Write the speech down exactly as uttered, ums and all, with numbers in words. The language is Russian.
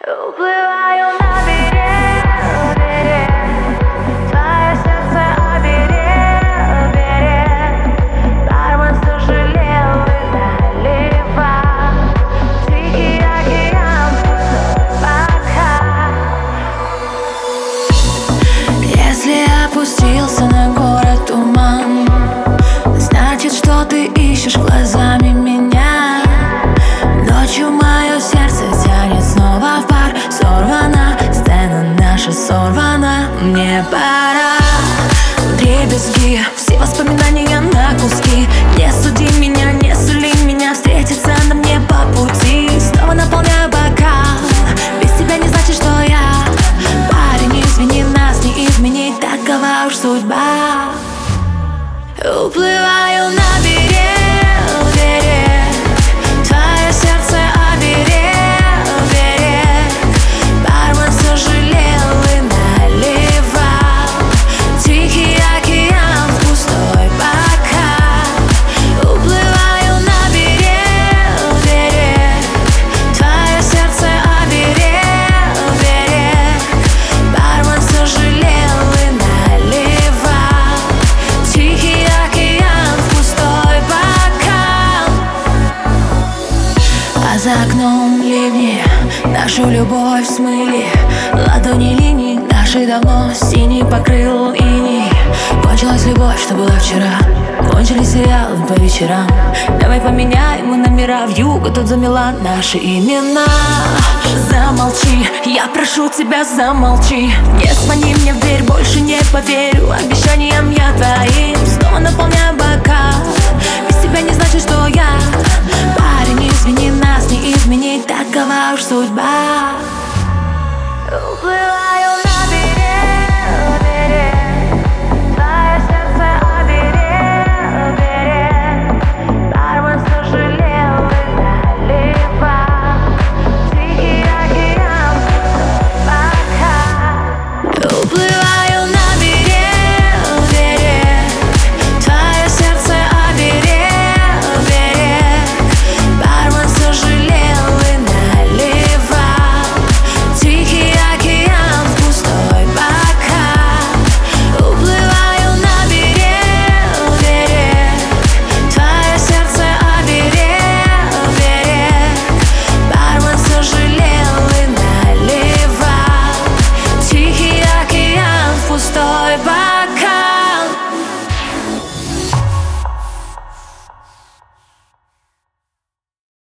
Уплываю на берег, берег, твое сердце оберег, берег. Бармен сожалел и наливал тихий океан пока. Если опустился на город туман, значит, что ты ищешь глазами меня. Ночью мое сердце тянет снова в пар. Сорвана, сцена наша сорвана. Мне пора. Дребезги, все воспоминания на куски. Не суди меня, не сули меня. Встретиться на мне по пути. Снова наполняю бокал. Без тебя не значит, что я парень, извини, нас не изменить. Такова уж судьба. Уплываю на берег, берег, твое сердце оберег, берег. Бармен сожалел и наливал тихий океан в пустой бокал. Уплываю на берег, берег, твое сердце оберег, берег. Бармен сожалел и наливал тихий океан в пустой бокал. А за окном ливни нашу любовь смыли. Ладони линий наши давно синий покрыл иней. Кончилась любовь, что была вчера. Кончились сериалы по вечерам. Давай поменяем мы номера. Вьюга тут замела наши имена. Замолчи, я прошу тебя, замолчи. Не звони мне в дверь, больше не поверю обещаниям я твоим. Снова наполняю бокал. Без тебя не значит, что я парень, извини, нас не изменить. Такова уж судьба. Уплываю на